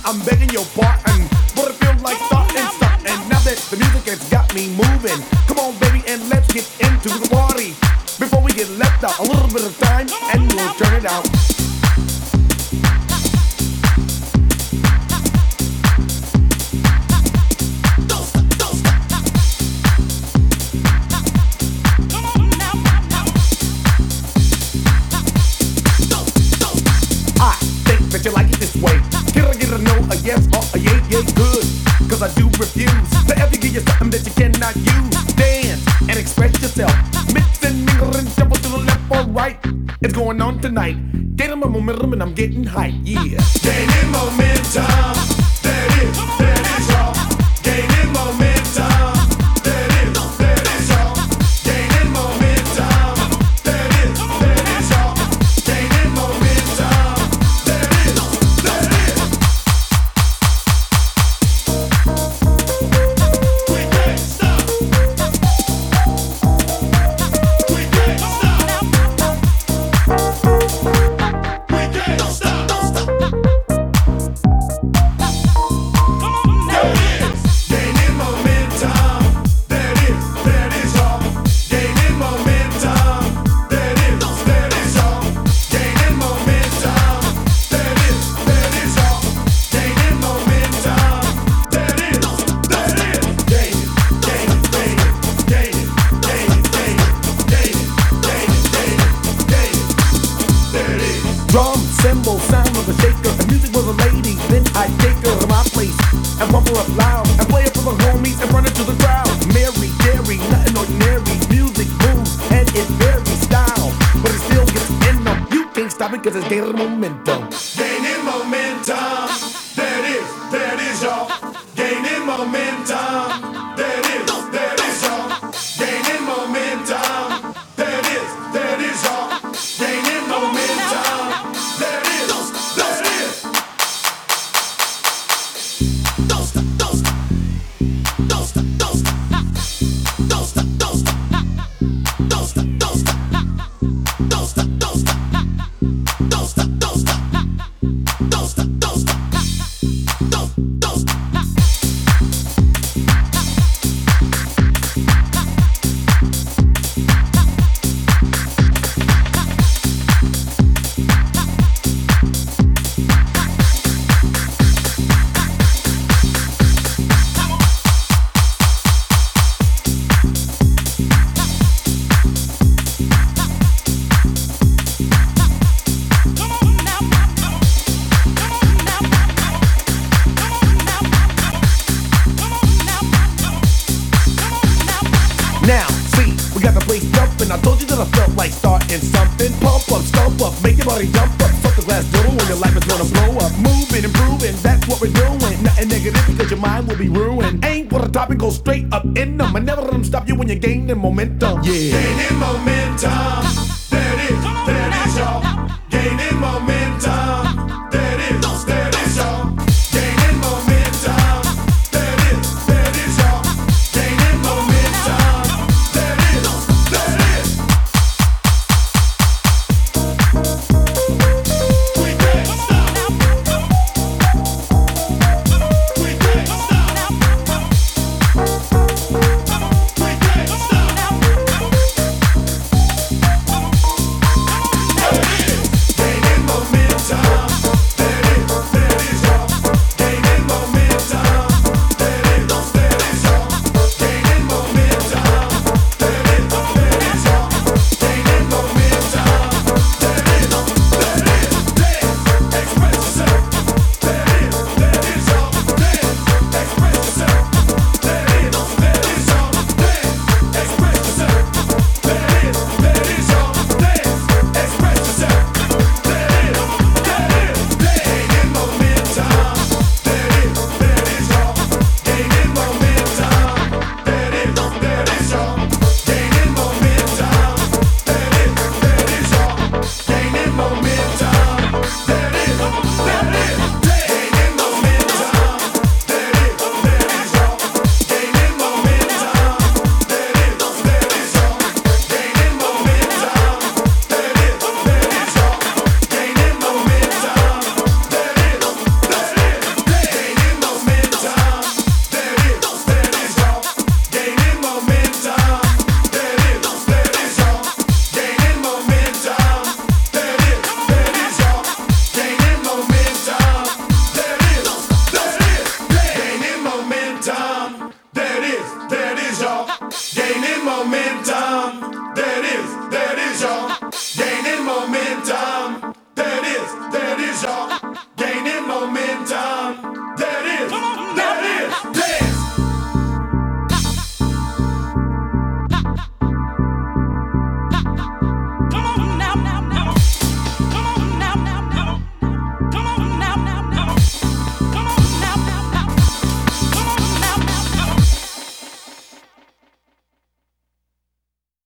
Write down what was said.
I'm begging your pardon, but it feels like starting something. Now that the music has got me moving, come on, baby, and let's get into the party. Before we get left out, a little bit of time, and we'll turn it out. That you like it this way. Can I get a no, a yes, or a yay, yay, good? Cause I do refuse to ever give you something that you cannot use. Dance and express yourself. Mix and mingle and jump to the left or right. It's going on tonight. Gaining my momentum and I'm getting hype, yeah. Gaining momentum. That is y'all. Gaining momentum. That is y'all. Gaining momentum. That is y'all. Gaining momentum. Drum, cymbal, sound of a shaker. If music was a lady, then I'd take her to my place and pump her up loud and play it for the homies and run it to the crowd. Mary, Gary, nothing ordinary. Music moves and it varies style, but it still gets in them. You can't stop it 'cause it's gaining momentum. Gaining momentum. That is y'all. Gaining momentum. That is y'all. Gaining momentum. That is y'all. Gaining momentum. That is. Don't stop, don't stop. Don't stop, don't stop. Don't stop, don't stop. Don't stop, don't stop. Don't stop, don't stop. Don't stop, don't stop. Don't stop, don't stop. Don't stop. Now, see, we got the place jumping. I told you that I felt like starting something. Pump up, stomp up, make your body jump up. Fuck the glass door when your life is gonna blow up. Moving, improving, that's what we're doing. Nothing negative because your mind will be ruined. Aim for the top and go straight up in them. I never let them stop you when you're gaining momentum. Yeah. Gaining momentum. That is y'all. Gaining momentum.